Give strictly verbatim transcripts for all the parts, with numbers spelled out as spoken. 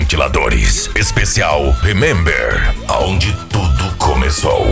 Ventiladores. Especial Remember, aonde tudo começou.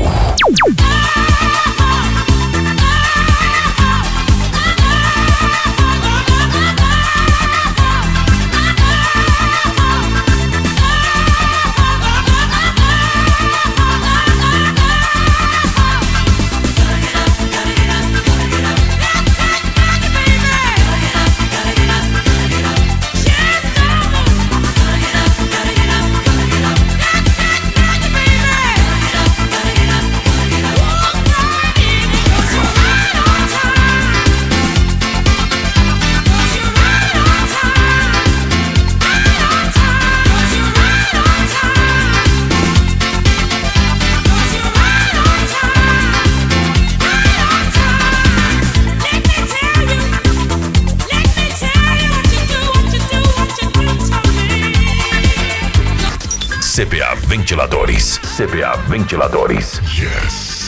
C P A Ventiladores. C P A Ventiladores. Yes.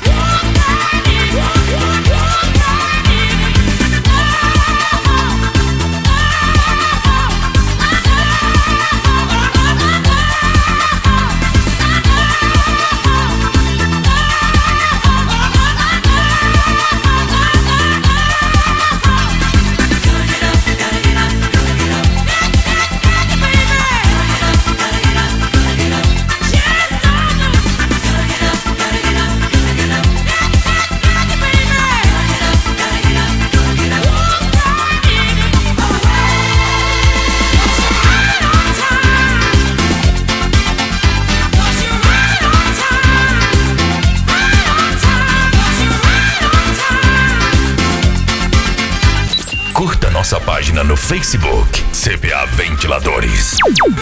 Curta nossa página no Facebook, C P A Ventiladores.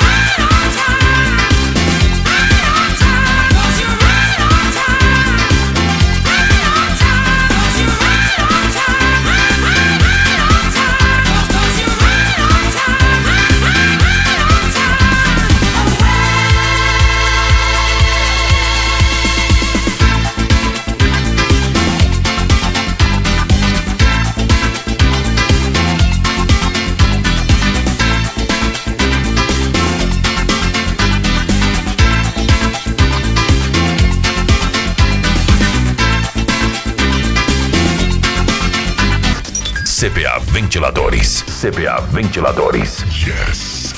C P A Ventiladores. C P A Ventiladores. Yes.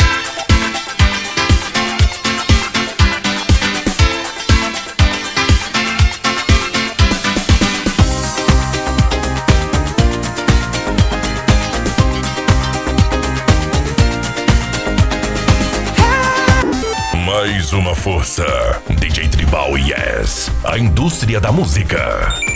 Mais uma força. D J Tribal Yes. A indústria da música.